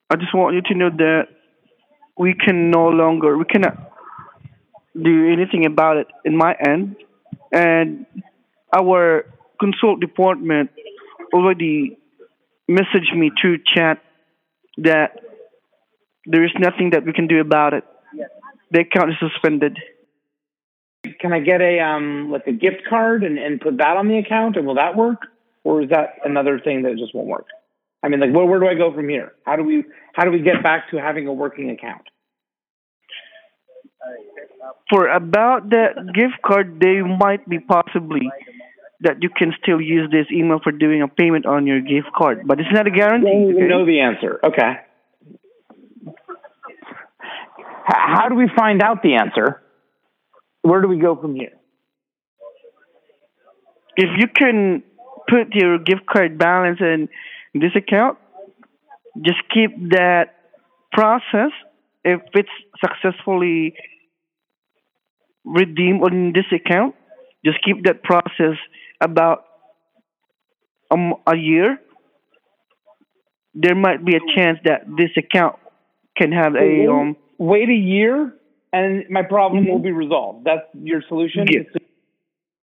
I just want you to know that we cannot do anything about it in my end, and our consult department already messaged me through chat that there is nothing that we can do about it. The account is suspended. Can I get a like a gift card and put that on the account, and will that work, or is that another thing that just won't work? I mean, like, where do I go from here? How do we get back to having a working account? For about that gift card, they might be possibly that you can still use this email for doing a payment on your gift card, but it's not a guarantee. Don't even Okay? know the answer. Okay. How do we find out the answer? Where do we go from here? If you can put your gift card balance in this account, just keep that process. If it's successfully redeemed on this account, just keep that process about a year. There might be a chance that this account can have a Wait a year, and my problem will be resolved. That's your solution. Yeah.